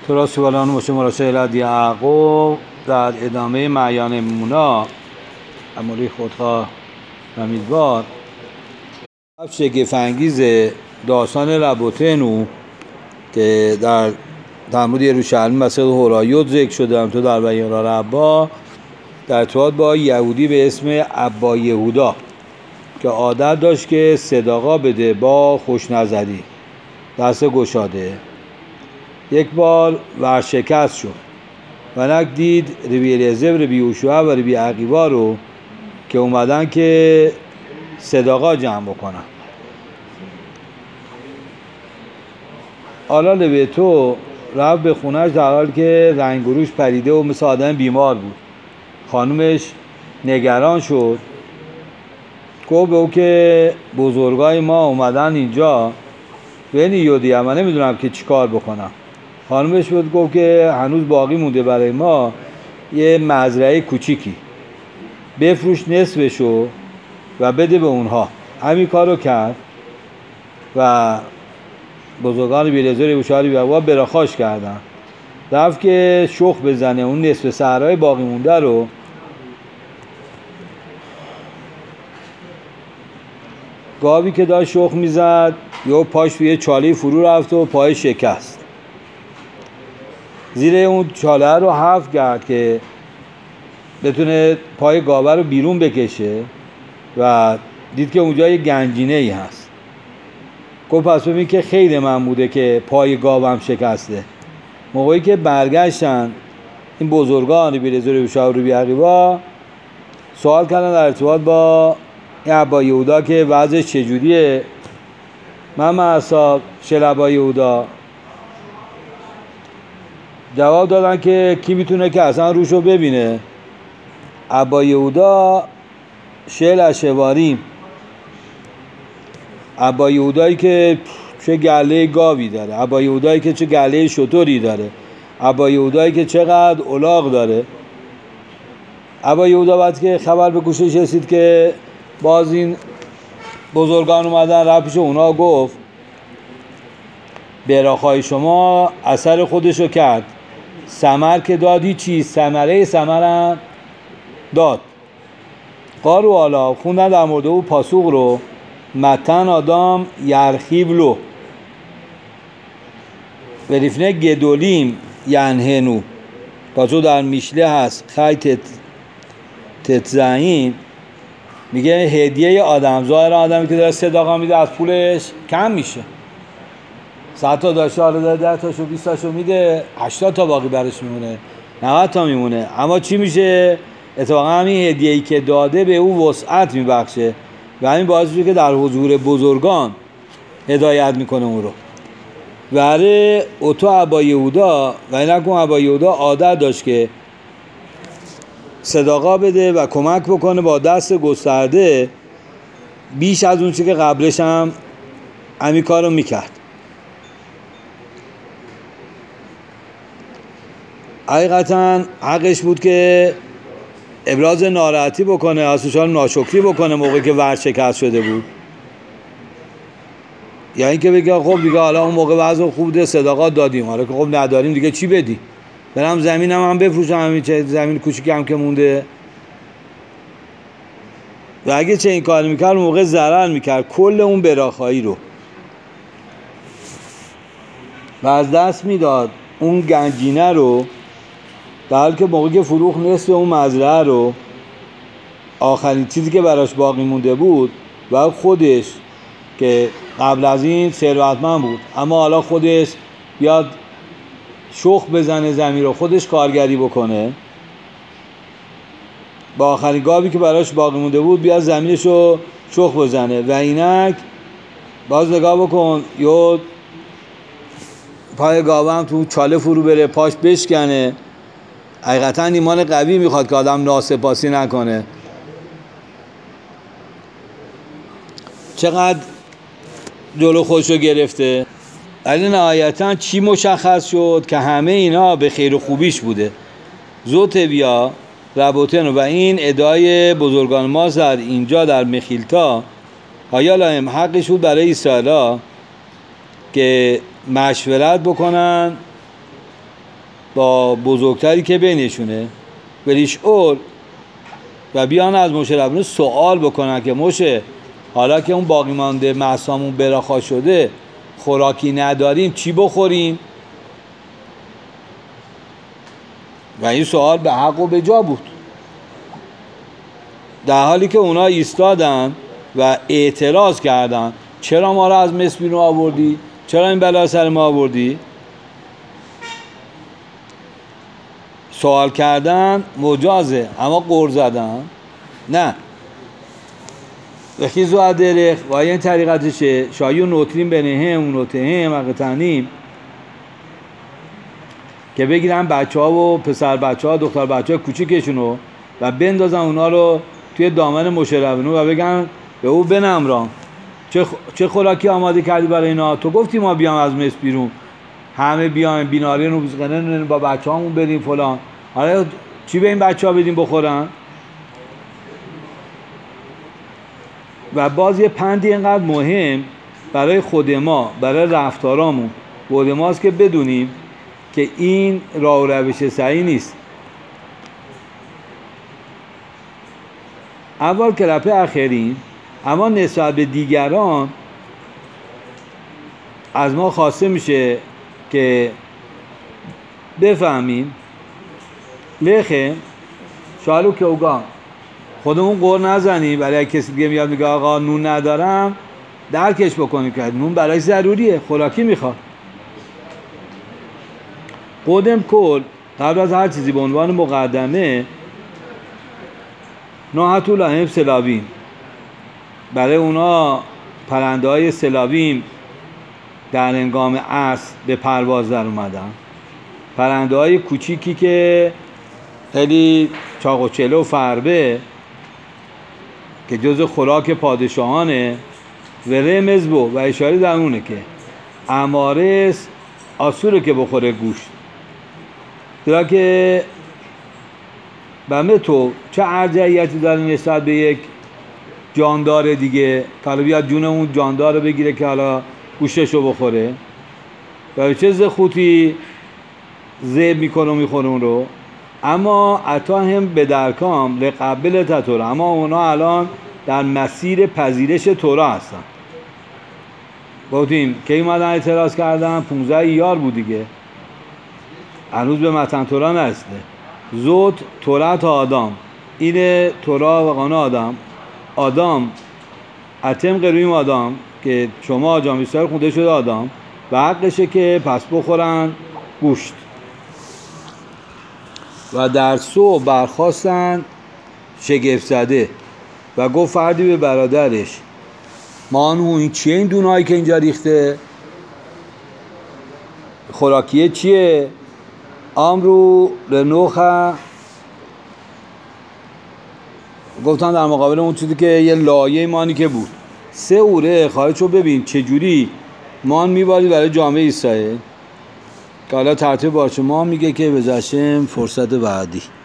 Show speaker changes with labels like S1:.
S1: تو را سوالان باشه مراسل یعقوب در ادامه معیان مونا اموری خودخواه و امیدوار شگفت انگیز داستان ربوتنو که در مورد یروشلم مسجد هورایوت ذکر شده تو در بیان ربا در ارتباط با یهودی به اسم ابا یهودا که عادت داشت که صداقا بده با خوشنظری دست گشاده. یک بار ورشکست شد و نک دید ربی الیعزر، ربی یوشع و ربی عقیبا رو که اومدن که صداقا جمع بکنن. حالا لویتو رفت به خونهش در حال که رنگروش پریده و مثل آدم بیمار بود. خانومش نگران شد، گفت به او که بزرگای ما اومدن اینجا بینی یودی من نمیدونم که چی کار بکنم. خانومش بود گفت که هنوز باقی مونده برای ما یه مزرعه کوچیکی، بفروش نصفشو و بده به اونها. همین کارو کرد و بزرگان بیلزر بوشاری و براخاش کردن. رفت که شخ بزنه اون نصف صحرای باقی مونده رو. گاوی که داشت شخ میزد یه پاش توی چاله فرو رفت و پای شکست. زیر اون چاله رو حفر کرد که بتونه پای گاوه رو بیرون بکشه و دید که اونجا یه گنجینه ای هست. گفت پس ببین که خیر من بوده که پای گاوم شکسته. موقعی که برگشتن این بزرگان بیلزر یوشع و ربی عقیبا سوال کردن در ارتباط با این ابا یهودا که وضعش چجوریه. من اصحاب شل ابا یهودا جواب دادن که کی میتونه که اصلا روشو ببینه. ابا یهودا شل اشواریم، ابا یهودایی که چه گله گاوی داره، ابا یهودایی که چه گله شتری داره، ابا یهودایی که چقدر الاغ داره. ابا یهودا بعد که خبر به گوشش رسید که باز این بزرگان اومدن، رفت پیش اونا گفت براخای شما اثر خودشو کرد، ثمر که دادی چی؟ ثمره ثمرم داد. قارو حالا خوندن در مورد او پاسوق رو متن آدم یرخیب لو و ریفنه گدولیم ینهنو. پاسو در میشله هست خیلی تتزعین میگه هدیه آدم، ظاهر آدمی که داره صداقا میده از پولش کم میشه. 100 تا داشته حالا داره 10 تاشو 20 تاشو میده، 80 تا باقی برش میمونه، 90 تا میمونه. اما چی میشه؟ اتفاقا همین هدیه‌ای که داده به او وسعت میبخشه و همین باعث میشه که در حضور بزرگان هدایت میکنه اون رو. وره اوتو ابا یهودا و این نکن ابا یهودا عادت داشت که صداقا بده و کمک بکنه با دست گسترده بیش از اون چی که قبلش هم همین کار رو میکرد. حقیقتا حقش بود که ابراز ناراحتی بکنه، اساساً ناشکری بکنه موقعی که ورشکست شده بود. یعنی که بگه خب دیگه حالا اون موقع وضع خوب ده صداقات دادیم، حالا که خب نداریم دیگه چی بدی؟ برم زمینم هم بفروشم، همین چه زمین کوچیکی هم که مونده. و اگه چه این کار میکرد موقع ضرر میکرد کل اون براخایی رو و از دست میداد اون گنجینه رو، در حالی که موقعی که فروخت نصف اون مزرعه رو، آخرین چیزی که براش باقی مونده بود و خودش که قبل از این ثروتمند بود اما حالا خودش بیاد شخ بزنه زمین رو، خودش کارگری بکنه، با آخرین گاوی که براش باقی مونده بود بیاد زمینش رو شخ بزنه. و اینک باز نگاه بکن یه پای گاوه هم تو چاله فرو بره، پاش بشکنه. حقیقتا ایمان قوی میخواد که آدم ناسپاسی نکنه. چقدر جلو خودشو گرفته. ولی نهایتا چی مشخص شد که همه اینا به خیر و خوبیش بوده. زوت بیا ربوتن و این ادعای بزرگان ما در اینجا در مخیلتا هایالاهم حقش بود برای اسرائیل که مشورت بکنن با بزرگتری که بینشونه بلیش اور و بیان از موشه ربانی سوال بکنن که موشه حالا که اون باقی مانده مهسامون براخا شده خوراکی نداریم چی بخوریم؟ و این سوال به حق و به جا بود، در حالی که اونا ایستادن و اعتراض کردن چرا ما را از مصر بیرون آوردی؟ چرا این بلا سر ما آوردی؟ سوال کردن مجازه، اما قر زدن نه. وخیزو ادرخ و این طریقتشه شایو نوترین بینهم و نوتهم اقتنیم که بگیرن بچه ها و پسر بچه ها دختر بچه ها کوچیکشونو و بندازن اونا رو توی دامن موشه ربانی و بگن به او بنمران چه خوراکی آماده کردی برای اینا؟ تو گفتی ما بیام از مصر بیرون، همه بیایم بینارین و بزغنن با بچه هامون بریم فلان، حالا چی به این بچه ها بدیم بخورن؟ و باز یه پندی اینقدر مهم برای خود ما، برای رفتارامون خود ماست که بدونیم که این راه و روش صحیح نیست. اول کلپه اخرین، اما نسبت به دیگران از ما خواسته میشه که بفهمیم لخه شالو که اوگان خودمون قر نزنیم برای کسی دیگه میاد میگه آقا نون ندارم درکش بکنیم که نون برای ضروریه، خوراکی میخواد. قدم کل قبل از هر چیزی به عنوان مقدمه ناحتو لهم سلاویم، برای اونا پرنده های سلاویم در هنگام عصر به پرواز در اومدن، پرنده های کوچیکی که خیلی چاق و چله و فربه که جز خوراک پادشاهانه و رمز بو و اشاره در اونه که امارس آسوره که بخوره گوشت درا که بمه تو چه ارجعیتی داره نسبت به یک جاندار دیگه که حالا بیاد جون اون جاندار رو بگیره که حالا گوشتش رو بخوره و چه زخوتی زیب میکنه و میخوره اون رو. اما عطا هم به درکام لقبل تطوره، اما اونا الان در مسیر پذیرش تورا هستن. گفتیم که اومدن اعتراض کردن 15 ایار بود دیگه، هنوز به متن تورا نرسیده. زود تورات آدم اینه، تورا و قانون آدم اتم قرویم آدم که شما جامیستر خونده شده آدم و حقشه که پس بخورن گوشت. و در صبح برخواستن شگفت زده و گفت فردی به برادرش مانو این چیه این دونایی که اینجا ریخته؟ خوراکیه چیه؟ امرو لنوخه گفتن در مقابل اون چیزی که یه لایه مانی که بود 3 اوره خواهدشو ببین چجوری مان میباری برای جامعه اسرائیل که حالا ترتیب باشه ما میگه که بزشم فرصت بعدی.